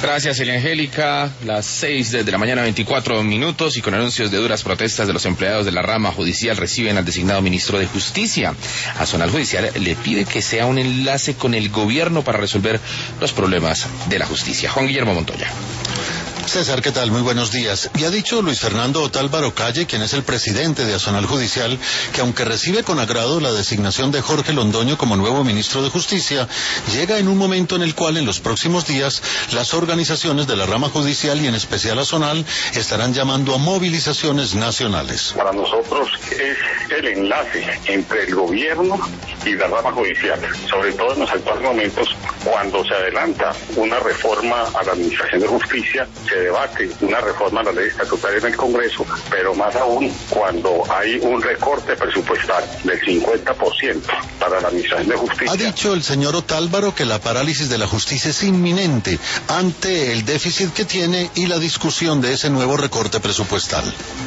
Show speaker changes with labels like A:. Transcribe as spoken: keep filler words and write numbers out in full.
A: Gracias, Elia Angélica. Las seis de la mañana, veinticuatro minutos, y con anuncios de duras protestas de los empleados de la rama judicial reciben al designado ministro de Justicia. Azonal Judicial le pide que sea un enlace con el gobierno para resolver los problemas de la justicia. Juan Guillermo Montoya.
B: César, ¿qué tal? Muy buenos días. Y ha dicho Luis Fernando Otálvaro Calle, quien es el presidente de Azonal Judicial, que aunque recibe con agrado la designación de Jorge Londoño como nuevo ministro de Justicia, llega en un momento en el cual en los próximos días las organizaciones de la rama judicial y en especial Azonal estarán llamando a movilizaciones nacionales.
C: Para nosotros es el enlace entre el gobierno y la rama judicial, sobre todo en los actuales momentos cuando se adelanta una reforma a la Administración de Justicia, se debate una reforma a la ley estatutaria en el Congreso, pero más aún cuando hay un recorte presupuestal del cincuenta por ciento para la Administración de Justicia.
B: Ha dicho el señor Otálvaro que la parálisis de la justicia es inminente ante el déficit que tiene y la discusión de ese nuevo recorte presupuestal.